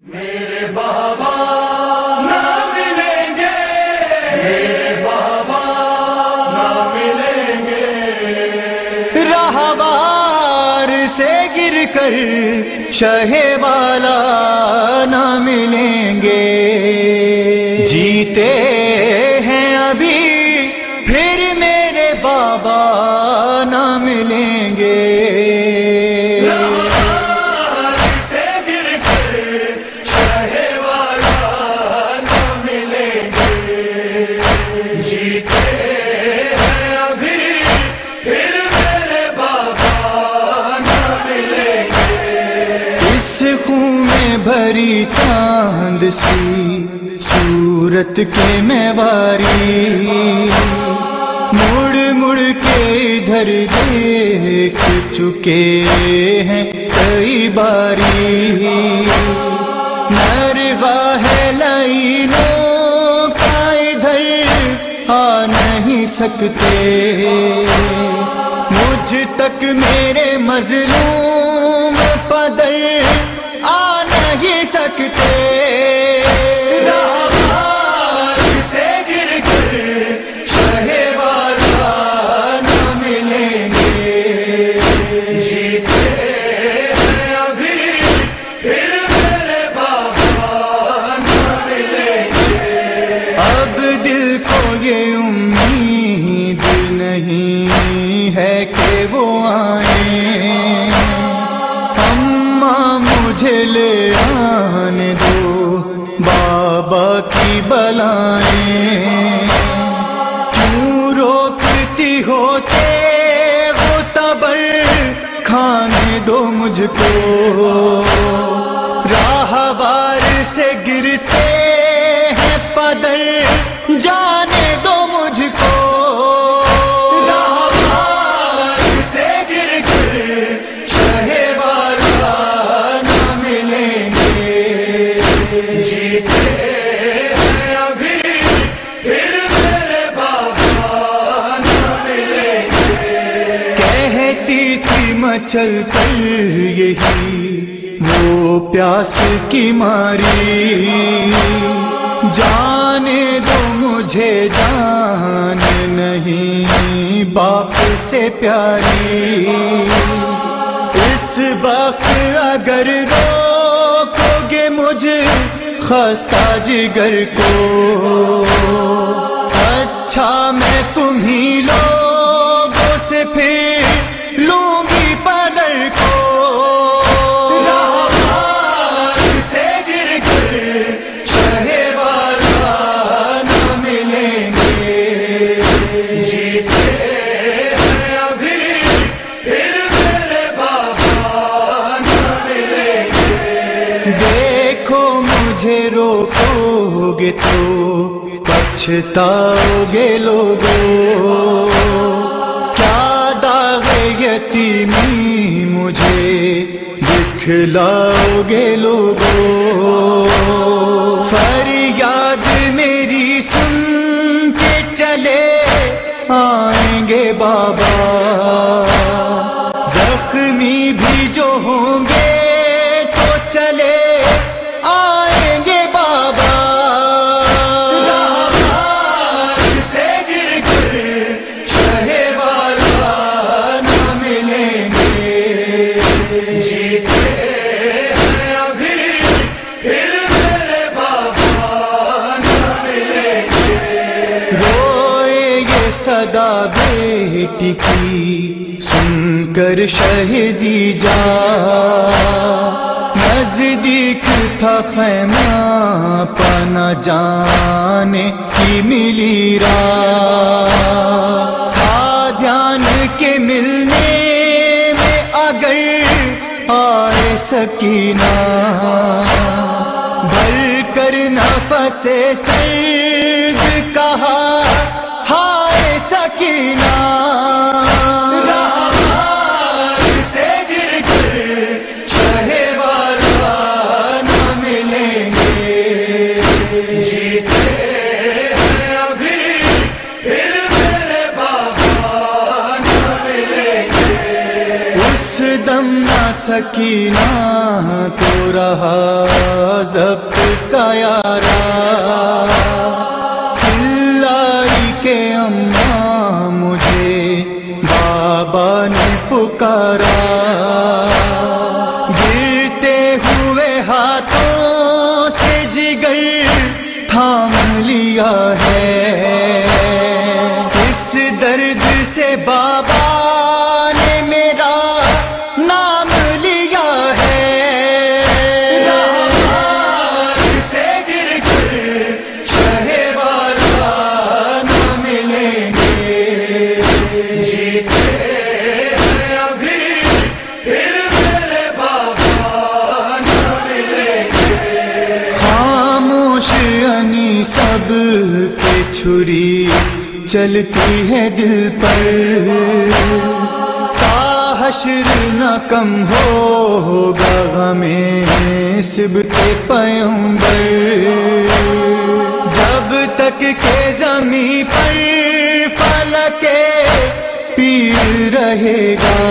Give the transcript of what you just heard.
میرے بابا نہ ملیں گے، میرے بابا نہ ملیں گے، راہوار سے گر کر شہ والا نہ ملیں گے، جیتے ہیں ابھی پھر میرے بابا نہ ملیں گے، بھری چاند سی صورت کے میں واری، مڑ مڑ کے ادھر دیکھ چکے ہیں کئی باری، مرغا ہے لائنوں کا ادھر آ نہیں سکتے، مجھ تک میرے مظلوم پدر آ نہیں سکتے، راہوار سے گر کر شہ والا نہ ملیں گے، جیتے ہیں ابھی پھر میرے بابا نہ ملیں گے، اب دل کو یہ امید نہیں ہے کہ وہ آئیں، مجھے لے آنے دو بابا کی بلائیں، کیوں روکتی ہوتے وہ تبر کھانے دو مجھ کو، راہوار سے گرتے ہیں پدر جانے دو مجھ کو، مچل کر یہی وہ پیاس کی ماری، جانے دو مجھے جان نہیں باپ سے پیاری، اس وقت اگر روکو گے مجھ خستہ جگر کو، اچھا میں تمہیں لوگوں سے پھر لوں گی پدر کو، راہوار سے گر کر شہ والا نہ ملیں گے، جیتے ہیں ابھی پھر میرے بابا نہ ملیں گے، دیکھو مجھے روکو گے تو پچھتاؤ گے لوگو، یتیمی مجھے دکھلاؤ گے لوگو، فریاد میری سن کے چلے آئیں گے بابا، زخمی بھی جو ہوں گے تو چلے آئیں گے بابا، صدا بیٹی کی سن کر شہزی جا، نزدیک تھا خیمہ پانا جانے کی ملی راہ، دھیان کے ملنے میں اگر آئے سکینہ، بھر کر نفس سرد کہا ہائے سکینہ، راہوار سے گر کر شہ والا نہ ملیں گے، جیتے ہیں ابھی پھر میرے بابا نہ ملیں گے، اس دم نہ سکینہ تو رہا ضبط کا یارا، چلائی کہ اماں مجھے بابا نے پکارا، گرتے ہوئے ہاتھوں سے جگر تھام لیا ہے، اس درد سے بابا نے میرا نام لیا ہے، سے گر کر شہے والا نہ ملیں گے، جیتے ہیں ابھی پھر میرے بابا نہ ملیں گے۔ خاموش انی سب کے چھری چلتی ہے دل پر، تا حشر نہ کم ہوگا غمیں سبط پیغمبر، جب تک کہ زمین پر فلک پیر رہے گا